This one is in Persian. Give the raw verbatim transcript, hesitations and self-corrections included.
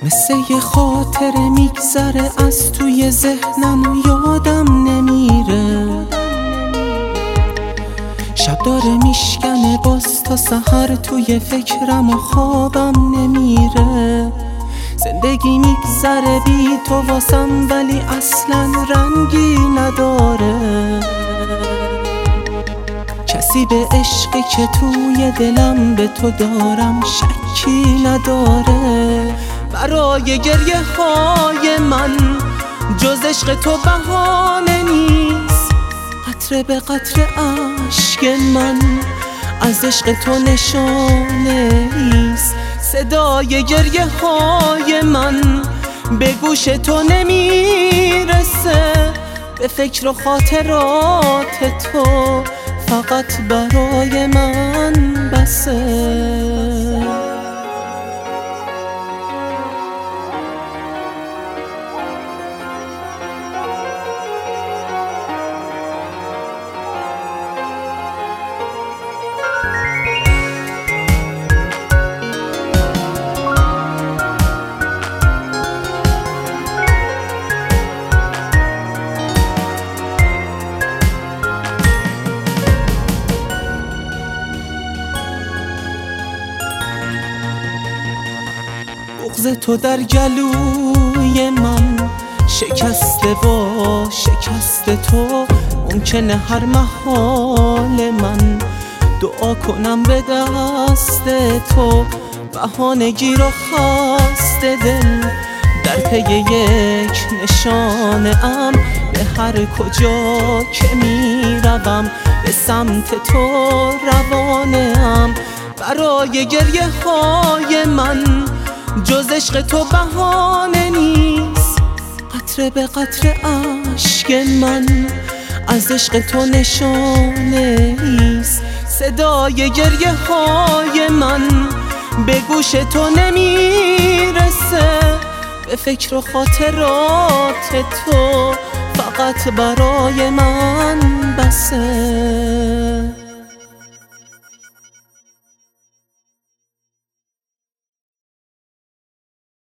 مثل یه خاطره میگذره از توی ذهنم و یادم نمیره. شب داره میشکنه باز تا سحر توی فکرم و خوابم نمیره. زندگی میگذره بی تو واسم ولی اصلا رنگی نداره. کسی به عشقی که توی دلم به تو دارم شکی نداره. برای گریه های من جز عشق تو بهانه نیست. قطره به قطره اشک من از عشق تو نشانه ایست. صدای گریه های من به گوش تو نمیرسه. به فکر و خاطرات تو فقط برای من بسه. بغض تو در گلوی من شکسته با شکست تو. ممکنه هر محال من دعا کنم به دست تو. بهانه گیر و خسته دل در پی یک نشانه ام. به هر کجا که میروم به سمت تو روانه ام. برای گریه های من جز عشق تو بهانه نیست. قطره به قطره اشک من از عشق تو نشانه ایست. صدای گریه های من به گوش تو نمیرسه. به فکر و خاطرات تو فقط برای من بسه.